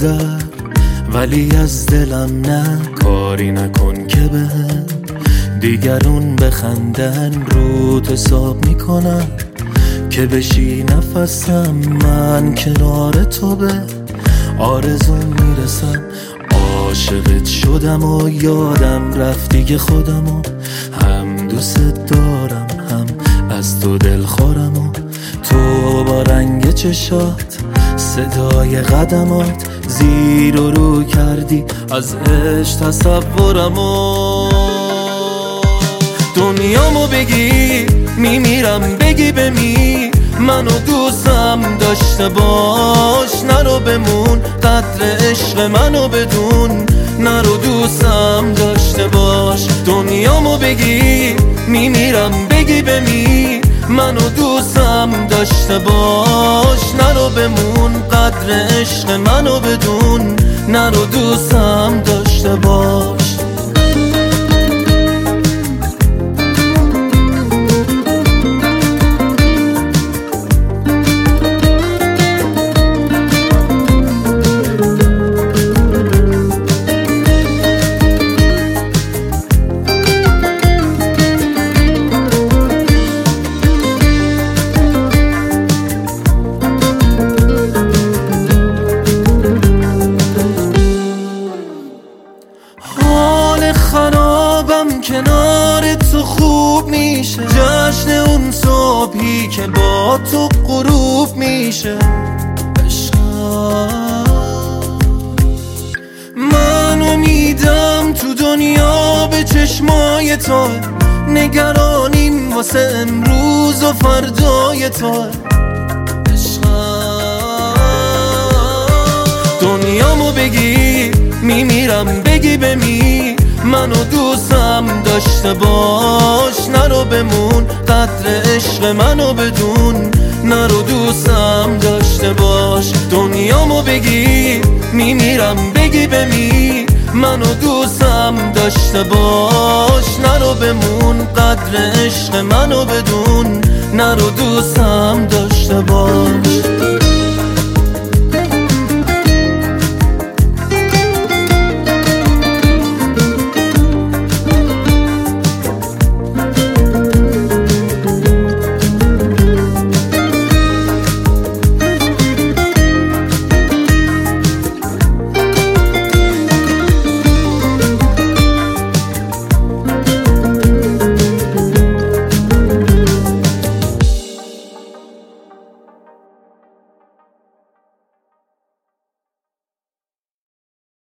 بگذر، ولی از دلم نه، کاری نکن که بهم دیگرون بخندن. رود حساب میکنم که بشی نفسم، من کنار تو به آرزون میرسم. عاشقت شدم و یادم رفتی که خودمو هم دوست دارم هم از تو دلخورم. و تو با رنگ چشات، صدای قدمات، زیر و رو کردی از عشق تصورمو. دنیامو بگی میمیرم، بگی بمی منو دوستم داشته باش. نرو بمون قدر عشق منو بدون، نرو دوستم داشته باش. دنیامو بگی میمیرم، بگی بمی منو دوستم داشته باش. نرو بمون قدر عشق منو بدون، نرو دوستم داشته باش. خرابم کنار تو خوب میشه، جشن اون صبحی که با تو غروب میشه. من امیدم تو دنیا به چشمای تو، نگرانیم واسه امروز و فردای تو. دنیامو بگی میمیرم، بگی بمی منو دوستم داشته باش. نرو بمون قدر عشق منو بدون، نرو دوستم داشته باش. دنیامو بگی میمیرم، بگی بمی منو دوستم داشته باش. نرو بمون قدر عشق منو بدون، نرو دوستم داشته باش.